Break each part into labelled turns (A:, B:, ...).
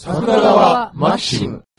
A: 桜川マキシム。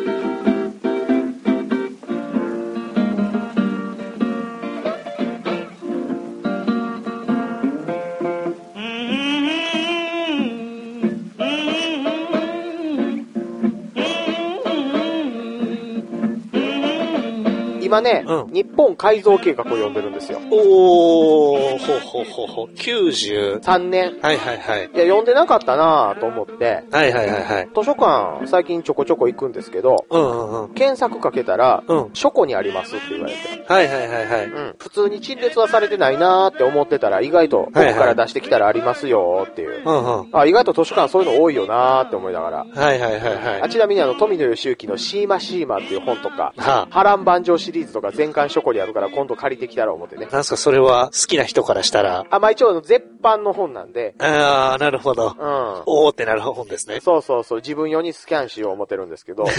B: 今ね、日本改造計画を読んでるんですよ。
C: おー、ほ。93
B: 年。
C: はいはいはい。
B: いや、読んでなかったなぁと思って。
C: はいはいはいはい。
B: 図書館、最近ちょこちょこ行くんですけど、検索かけたら、書庫にありますって言われて。
C: はいはいはいはい。
B: 普通に陳列はされてないなーって思ってたら、意外と、僕から出してきたらありますよーっていう。あ、意外と図書館そういうの多いよなーって思いながら。
C: はいはいはいはい。
B: ちなみに富野義行のシーマシーマっていう本とか、波乱万丈シリーズとか全巻書庫にあるから今度借りてきたら思ってね。
C: なんすかそれは好きな人からしたら。
B: まあ一応絶版の本なんで。
C: なるほど。おーってなる本ですね。
B: そう。自分用にスキャンしよう思ってるんですけど。はい。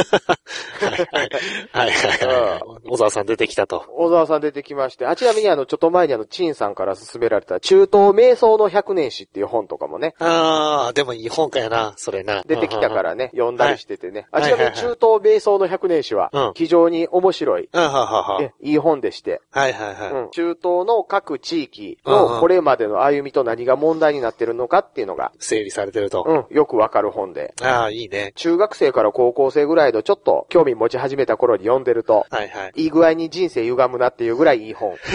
C: 小沢さん出てきたと。
B: 小沢さん出てきまして。ちなみにちょっと前に陳さんから勧められた中東瞑想の100年史っていう本とかもね。
C: でもいい本かやな、それな。
B: 出てきたからね、読んだりしててね。ちなみに中東瞑想の100年史は、非常に面白い。いい本でして。中東の各地域のこれまでの歩みと何が問題になってるのかっていうのが、
C: 整理されてると。
B: よくわかる本で。
C: いいね。
B: 中学生から高校生ぐらいのちょっと興味持ち始めた頃に読んでると、いい具合に人生歪むなっていうぐらいいい本。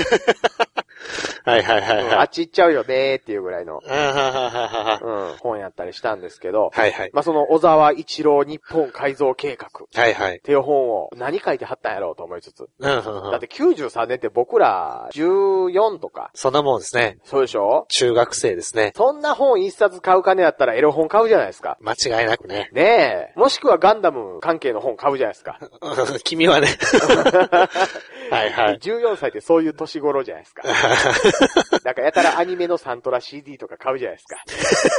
B: あっち行っちゃうよねーっていうぐらいの、本やったりしたんですけど、まあその小沢一郎日本改造計画っていう本を何書いてはったんやろうと思いつつ、だって93年って僕ら14とか。
C: そんなもんですね。
B: そうでしょ？
C: 中学生ですね。
B: そんな本一冊買う金やったらエロ本買うじゃないですか。
C: 間違いなくね。
B: ねえ。もしくはガンダム関係の本買うじゃないですか。
C: 君はね。
B: 14歳ってそういう年頃じゃないですか。なんかやたらアニメのサントラ CD とか買うじゃないですか。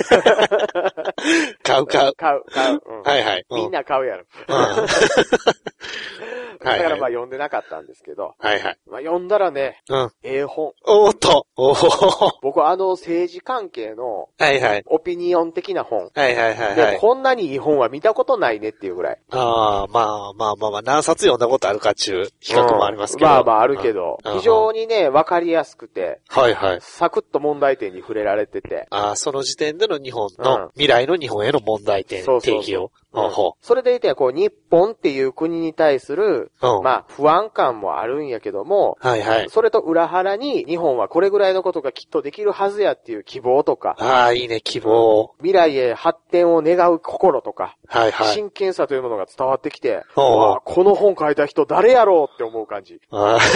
C: 買う。
B: みんな買うやろ。だからまあ読んでなかったんですけど。まあ読んだらね、本。僕は政治関係の、オピニオン的な本。で、こんなにいい本は見たことないねっていうぐらい。
C: まあ、何冊読んだことあるかっていう比較もありますけど。
B: まああるけど、非常にね、わかりやすくて、サクッと問題点に触れられてて。
C: その時点での日本の、未来の日本への問題点、提起を。
B: それでいて、日本っていう国に対する、まあ、不安感もあるんやけども、それと裏腹に、日本はこれぐらいのことがきっとできるはずやっていう希望とか、
C: いいね、希望。
B: 未来へ発展を願う心とか、真剣さというものが伝わってきて、この本書いた人誰やろうって思う感じ。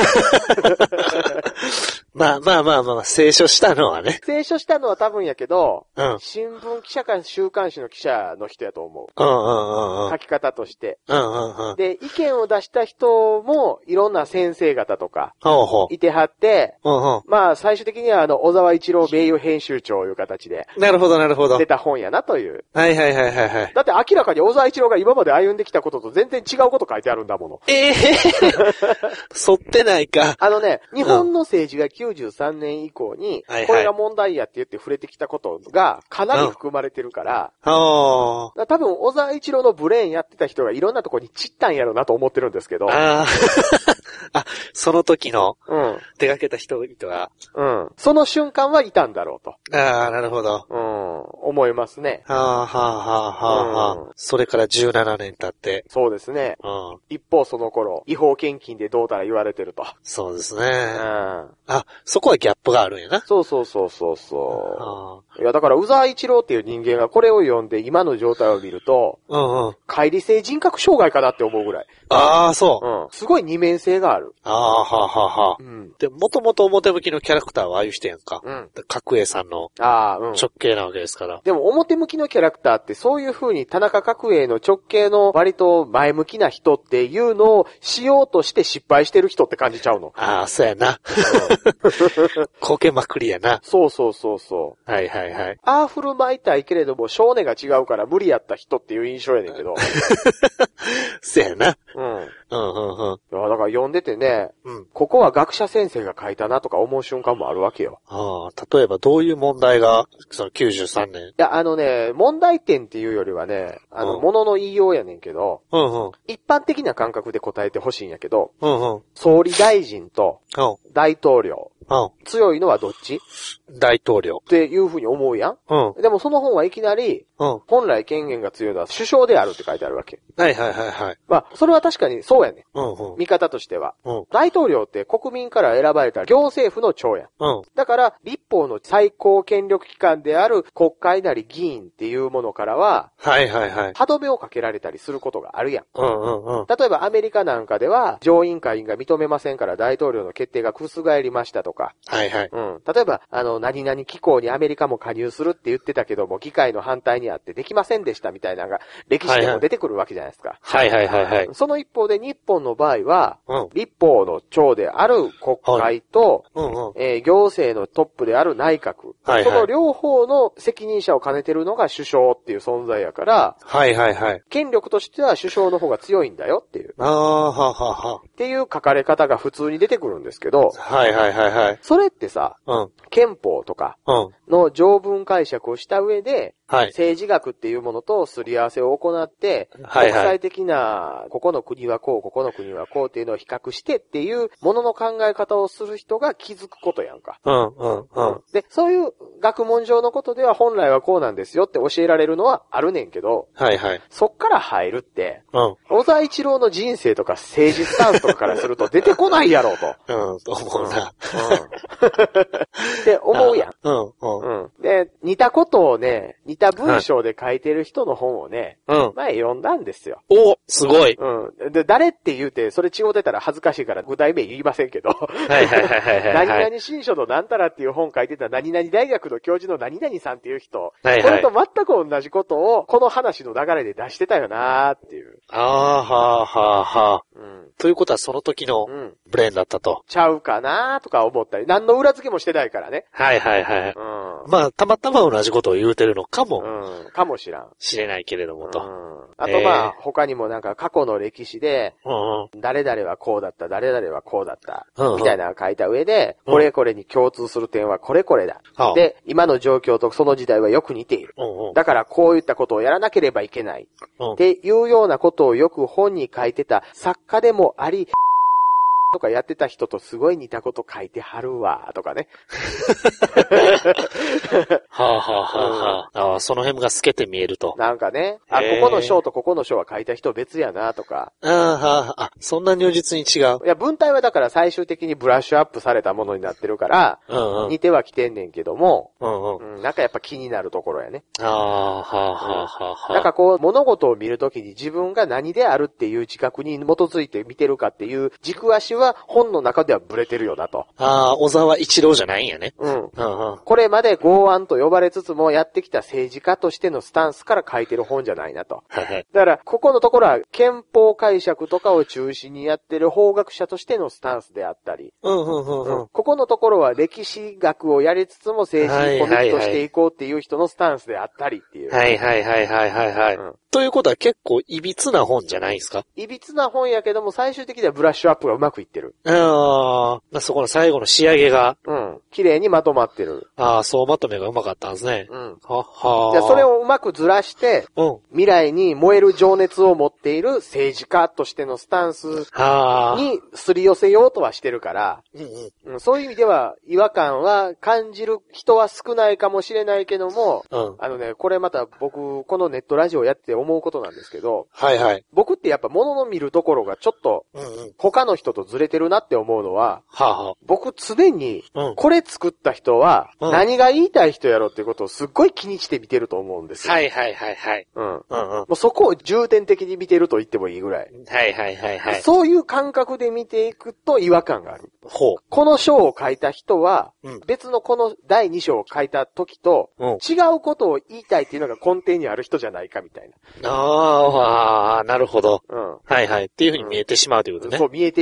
C: まあ、清書したのはね。
B: 清書したのは多分やけど、新聞記者か週刊誌の記者の人やと思う。書き方として。で、意見を出した人も、いろんな先生方とか、いてはって、まあ、最終的には小沢一郎名誉編集長いう形で。
C: なるほど。
B: 出た本やなという。
C: だって
B: 明らかに小沢一郎が今まで歩んできたことと全然違うこと書いてあるんだもの。
C: 沿ってないか。
B: 日本の政治が93年以降に、これが問題やって言って触れてきたことがかなり含まれてるから、多分小沢一郎のブレーンやってた人がいろんなとこに散ったんやろうなと思ってるんですけど。
C: その時の、手掛けた人々が。
B: その瞬間はいたんだろうと。
C: なるほど。
B: 思いますね。
C: それから17年経って。
B: そうですね。一方その頃、違法献金でどうたら言われてると。
C: そうですね。そこはギャップがあるんやな。
B: そう。いや、だから、宇沢一郎っていう人間がこれを読んで今の状態を見ると、乖離性人格障害かなって思うぐらい。
C: そう。
B: すごい二面性がある。
C: で、もともと表向きのキャラクターはああいう人やんか。角栄さんの直系なわけですから。
B: でも表向きのキャラクターってそういう風に田中角栄の直系の割と前向きな人っていうのをしようとして失敗してる人って感じちゃうの。
C: そうやな。こけまくりやな。
B: そう。振る舞いたいけれども、性根が違うから無理やった人っていう印象やねんけど。
C: そうやな。
B: だかか読んでてね、ここは学者先生が書いたなとか思う瞬間もあるわけよ。
C: 例えばどういう問題が、その93年。
B: いや、問題点っていうよりはね、ものの言いようやねんけど、一般的な感覚で答えてほしいんやけど、総理大臣と大統領、強いのはどっち？
C: 大統領。
B: っていうふうに思うやん。でもその本はいきなり、本来権限が強いのは首相であるって書いてあるわけ。
C: はいはいはいはい。
B: まあ、それは確かにそうやね。見方としては。大統領って国民から選ばれた行政府の長や。だから、立法の最高権力機関である国会なり議員っていうものからは、
C: はいはいはい。
B: 歯止めをかけられたりすることがあるやん。例えばアメリカなんかでは、上院下院が認めませんから大統領の決定が覆りましたとか。
C: はいはい。
B: 例えば、何々機構にアメリカも加入するって言ってたけども、議会の反対にあってできませんでしたみたいなのが、歴史でも出てくるわけじゃないですか。
C: はいはいはいはい。
B: その一方で日本の場合は、立法の長である国会と、行政のトップである内閣、その両方の責任者を兼ねてるのが首相っていう存在やから、権力としては首相の方が強いんだよっていう。っていう書かれ方が普通に出てくるんですけど、それってさ、憲法とかの条文解釈をした上で、政治学っていうものとすり合わせを行って、国際的な、ここの国はこう、ここの国はこうっていうのを比較してっていうものの考え方をする人が気づくことやんか。で、そういう学問上のことでは本来はこうなんですよって教えられるのはあるねんけど、そっから入るって、小沢一郎の人生とか政治スタンスとかからすると出てこないやろうと。
C: 思うな。
B: って思うやん。で、似たことをね、似た文章で書いてる人の本をね、前読んだんですよ。
C: お、すごい。
B: で、誰って言うて、それ違うてたら恥ずかしいから具体名言いませんけど、何々新書のなんたらっていう本書いてた何々大学の教授の何々さんっていう人、これと全く同じことを、この話の流れで出してたよなーっていう。
C: ということはその時のブレーンだったと。
B: ちゃうかなーとか思ったり、何の裏付けもしてないからね。
C: まあ、たまたま同じことを言うてるのかも。
B: かもしらん。
C: 知れないけれどもと。
B: あとまあ、他にもなんか過去の歴史で、誰々はこうだった、誰々はこうだった、みたいなのを書いた上で、これこれに共通する点はこれこれだ。で、今の状況とその時代はよく似ている。だからこういったことをやらなければいけない。っていうようなことをよく本に書いてた作家でもあり、とかやってた人とすごい似たこと書いてはるわ、とかね。
C: その辺が透けて見えると。
B: なんかね、ここの章とここの章は書いた人別やな、とか。
C: そんな如実に違う。
B: いや、文体はだから最終的にブラッシュアップされたものになってるから、似てはきてんねんけども、なんかやっぱ気になるところやね。なんかこう、物事を見るときに自分が何であるっていう自覚に基づいて見てるかっていう軸足は本の中ではブレてるよなと。
C: 小沢一郎じゃないんやね。
B: これまで剛腕と呼ばれつつもやってきた政治家としてのスタンスから書いてる本じゃないなと。だから、ここのところは憲法解釈とかを中心にやってる法学者としてのスタンスであったり、ここのところは歴史学をやりつつも政治にコミットしていこうっていう人のスタンスであったりっていう。
C: ということは結構いびつな本じゃないですか？
B: いびつな本やけども最終的にはブラッシュアップがうまくいってる。
C: そこの最後の仕上げが。
B: 綺麗にまとまってる。
C: そうまとめがうまかったんですね。
B: じゃあそれをうまくずらして、未来に燃える情熱を持っている政治家としてのスタンスにすり寄せようとはしてるから、そういう意味では違和感は感じる人は少ないかもしれないけども、これまた僕、このネットラジオやって思うことなんですけど、僕ってやっぱ物の見るところがちょっと他の人とずれてるなって思うのは、僕常にこれ作った人は何が言いたい人やろっていうことをすっごい気にして見てると思うんですよ。もうそこを重点的に見てると言ってもいいぐらい。そういう感覚で見ていくと違和感がある。この章を書いた人は、別のこの第2章を書いた時と、違うことを言いたいっていうのが根底にある人じゃないかみたいな。
C: なるほど。っていう風に見えてしまうということね。
B: そう見えてしまう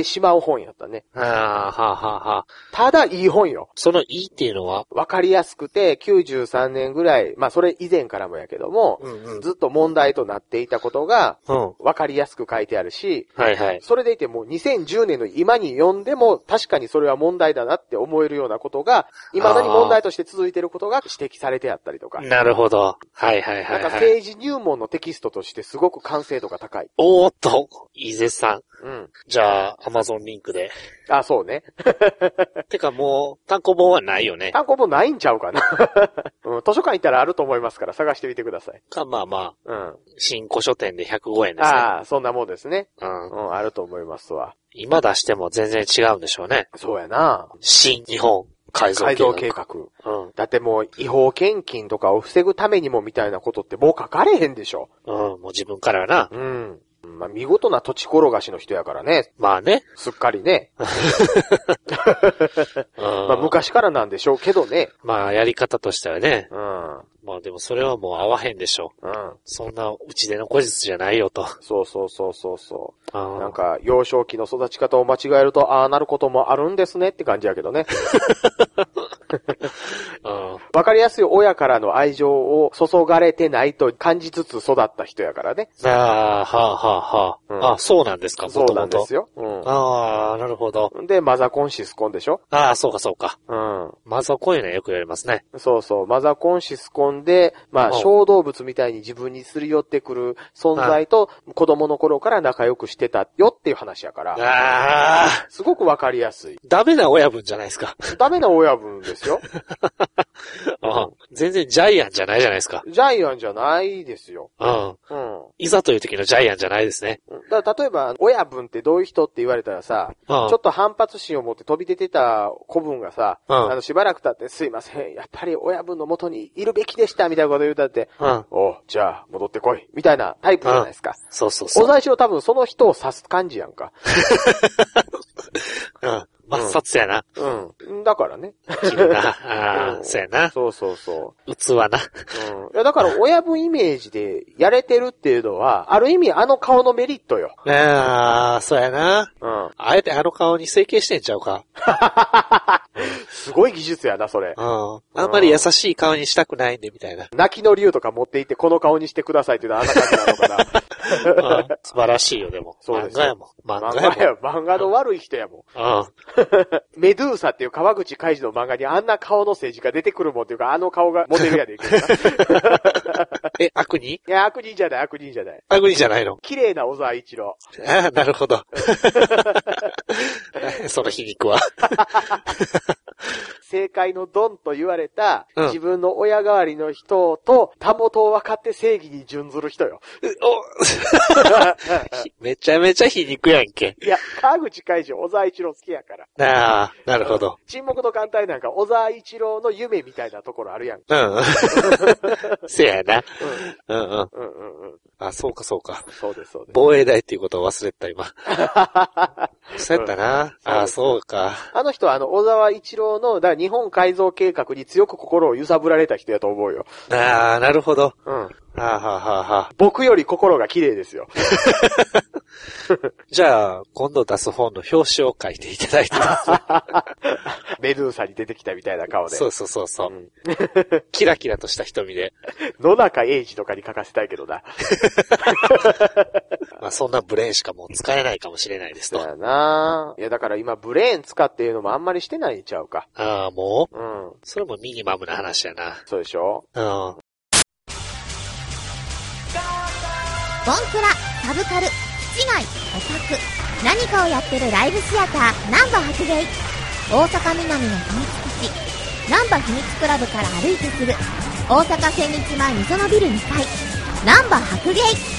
B: 本やったね。
C: は
B: ただいい本よ。
C: そのいいっていうのは
B: わかりやすくて、93年ぐらい、まあそれ以前からもやけども、ずっと問題となっていたことが、わかりやすく書いてあるし、それでいてもう2010年の今に読んでも、確かにそれは問題だなって思えるようなことが、未だに問題として続いていることが指摘されてあったりとか。
C: なるほど。なん
B: か政治入門のテキストとしてすごく完成度が高い。
C: おーっと、いい絶賛。じゃあ、Amazon リンクで。
B: そうね。
C: てかもう、単行本はないよね。
B: 単行本ないんちゃうかな。図書館行ったらあると思いますから探してみてください。
C: まあ、新古書店で105円ですね。
B: そんなもんですね。あると思いますわ。
C: 今出しても全然違うんでしょうね。
B: そうやな。
C: 新日本改造計画。
B: だってもう違法献金とかを防ぐためにもみたいなことってもう書かれへんでしょ。
C: もう自分からはな。
B: まあ、見事な土地転がしの人やからね。
C: まあね。
B: すっかりね。まあ、昔からなんでしょうけどね。
C: まあ、やり方としてはね。まあでもそれはもう合わへんでしょ。そんなうちでの後日じゃないよと。
B: そう。なんか、幼少期の育ち方を間違えると、ああなることもあるんですねって感じやけどね。わかりやすい親からの愛情を注がれてないと感じつつ育った人やからね。
C: そうなんですか、
B: そうなんですよ。
C: なるほど。
B: で、マザコンシスコンでしょ。
C: そうか。マザコンいうのはよく言われますね。
B: マザコンシスコンで、まあ、小動物みたいに自分にすり寄ってくる存在と子供の頃から仲良くしてたよっていう話やから。すごくわかりやすい。
C: ダメな親分じゃないですか。
B: ダメな親分ですよ。
C: 全然ジャイアンじゃないじゃないですか。
B: ジャイアンじゃないですよ。
C: いざという時のジャイアンじゃないですね。
B: だから例えば、親分ってどういう人って言われたらさ、ちょっと反発心を持って飛び出てた子分がさ、しばらく経ってすいません、やっぱり親分の元にいるべきでしたみたいなこと言うたって、じゃあ戻ってこいみたいなタイプじゃないですか。
C: 小
B: 沢一郎多分その人を指す感じやんか。
C: 抹殺やな。
B: だからね。
C: そうやな。
B: そう。
C: 器な。
B: いやだから親分イメージでやれてるっていうのは、ある意味あの顔のメリットよ。
C: そうやな。あえてあの顔に整形してんちゃうか。
B: すごい技術やな、それ。
C: あんまり優しい顔にしたくないんで、みたいな。
B: 泣きの竜とか持っていってこの顔にしてくださいっていうのはあんな感じなのかな。
C: 素晴らしいよ、でも。漫画やもん。
B: 漫画の悪い人やもん。メドゥーサっていう川口海二の漫画にあんな顔の政治家出てくるもんっていうか、あの顔がモデルやでいけどな。
C: 悪人？
B: いや、悪人じゃない。
C: 悪人じゃないの？
B: 綺麗な小沢一郎。
C: なるほど。その皮肉は。
B: 政界のドンと言われた、自分の親代わりの人と、たもとを分かって正義に準ずる人よ。
C: めちゃめちゃ皮肉やんけ。
B: いや、川口海二、小沢一郎好きやから。
C: なるほど。
B: 沈黙の艦隊なんか小沢一郎の夢みたいなところあるやん。
C: せやな。そうか。
B: そうです。
C: 防衛大っていうことを忘れてた、今。そうやったな。そうか。
B: あの人は小沢一郎の、だから日本改造計画に強く心を揺さぶられた人やと思うよ。
C: なるほど。
B: 僕より心が綺麗ですよ。
C: じゃあ、今度出す本の表紙を書いていただいて
B: メドゥーサに出てきたみたいな顔で。
C: そう。キラキラとした瞳で。
B: 野中英二とかに書かせたいけどな。
C: まあそんなブレーンしかもう使えないかもしれないですと。
B: そうやな。いやだから今ブレーン使っていうのもあんまりしてないんちゃうか。
C: もうそれもミニマムな話やな。
B: そうでしょ。
D: ボンクラ、サブカル、市外、オタク、何かをやってるライブシアター、ナンバ白芸。大阪南の秘密基地、ナンバ秘密クラブから歩いてすぐ、大阪千日前溝のビル2階、ナンバ白芸。